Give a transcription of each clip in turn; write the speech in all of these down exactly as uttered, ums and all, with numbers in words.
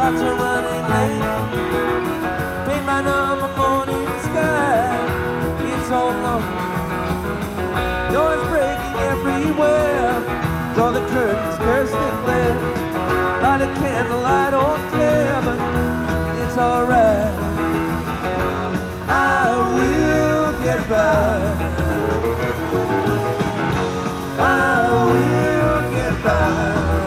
clocks are running late. Paint my number morning sky. It's all long. Noise breaking everywhere. Draw the curtains, curse the glare. Light a candlelight on clear, but it's alright. I will get by. I will get by.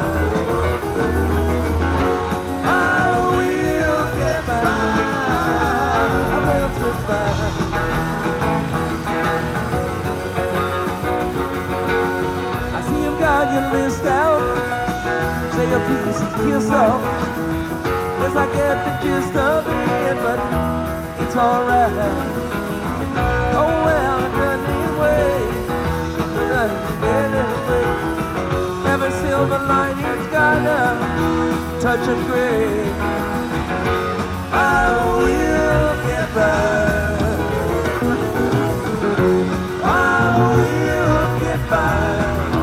I will get by. I will get by. I see you've got your list out. Say a piece and kiss off. Guess I get the gist of it, but it's alright. Oh well, it doesn't way. It doesn't get away. Every silver lining's got a touch of gray. I will get by. I will get by.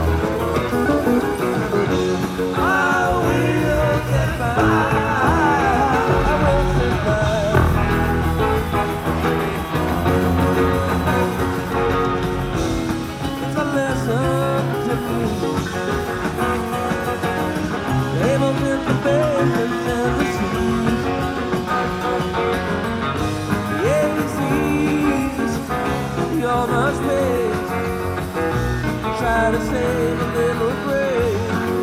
Try to save a little grace.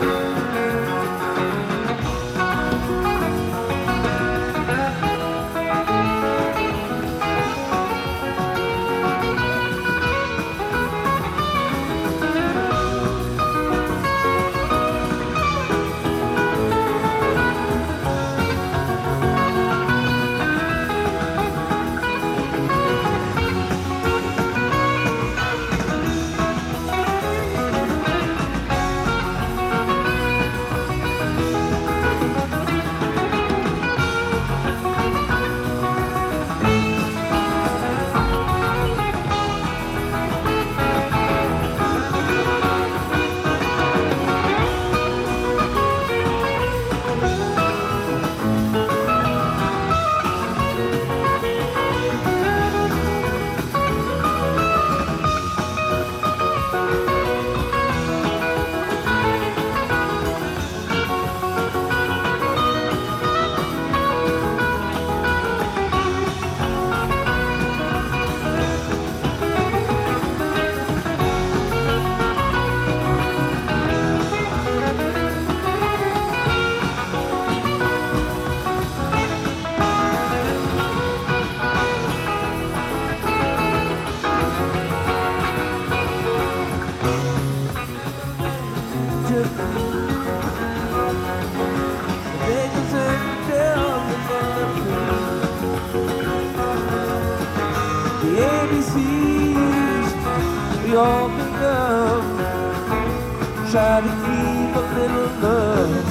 All begun. Try to keep a little love.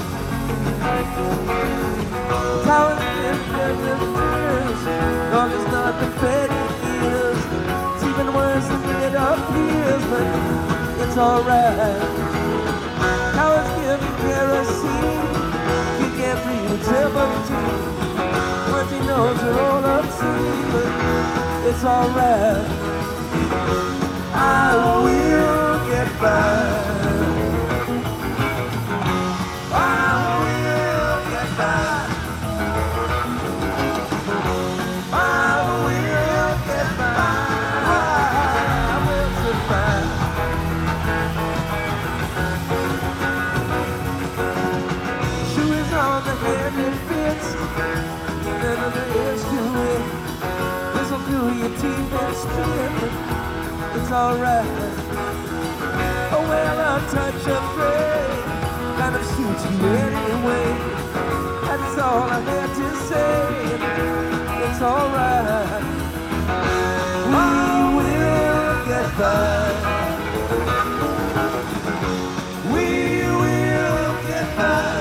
Towers and tears. Dog is not the fed it is. It's even worse than it appears, but it's alright. Towers giving kerosene. You can't breathe with seventeen. Once he knows you're all obscene, but it's alright. I will get by. I will get by. I will get by. I will survive. Shoe is on the hand it fits. None of the ears to it. Whistle through your teeth and spit. It's alright. Oh well, a touch of gray kind of suits you anyway. That's all I had to say. It's alright. We will get by. We will get by.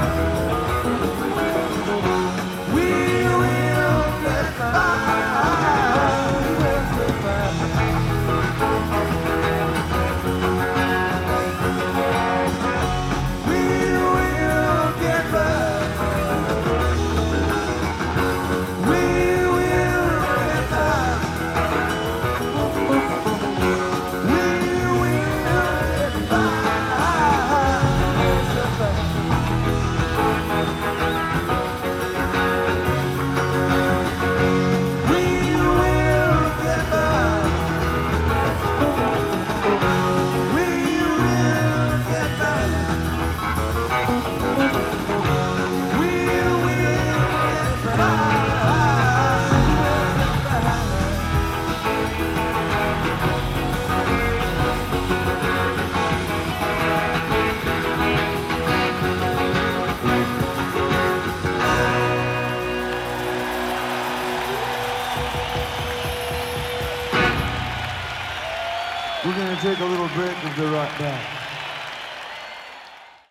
We will get by. We will get by. We're going to take a little break and be right back.